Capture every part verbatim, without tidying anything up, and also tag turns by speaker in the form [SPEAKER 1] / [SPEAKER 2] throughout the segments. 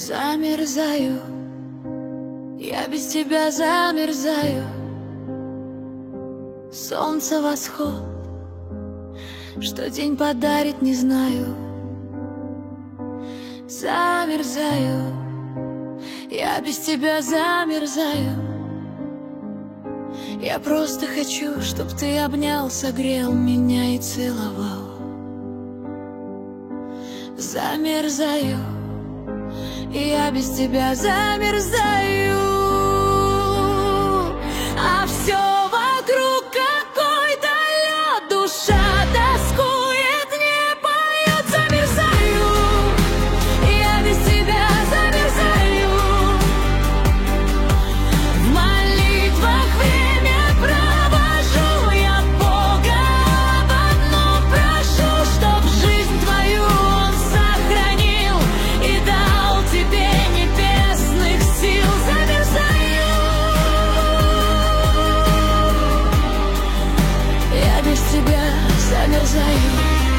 [SPEAKER 1] Замерзаю, я без тебя замерзаю. Солнце восход, что день подарит, не знаю. Замерзаю, я без тебя замерзаю. Я просто хочу, чтоб ты обнял, согрел меня и целовал. Замерзаю, я без тебя замерзаю. А все вокруг какой-то лед, душа тоскует, не поет. Замерзаю, я без тебя замерзаю. В молитвах время провожу, я Бога об одном прошу, чтоб жизнь твою Он сохранил и дал тебе небесных сил. Замерзаю, я без тебя замерзаю.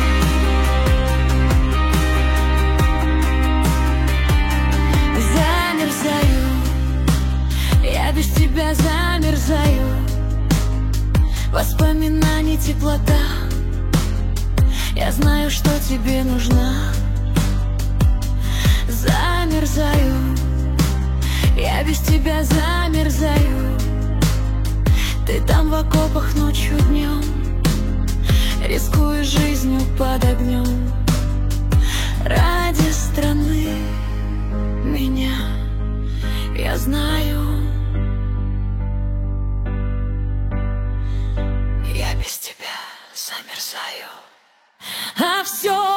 [SPEAKER 1] Замерзаю, я без тебя замерзаю. Воспоминаний теплота, я знаю, что тебе нужна. Замерзаю, я без тебя замерзаю. Ты там в окопах ночью, днем, рискуешь жизнью под огнем. Ради страны меня, я знаю. Я без тебя замерзаю. А все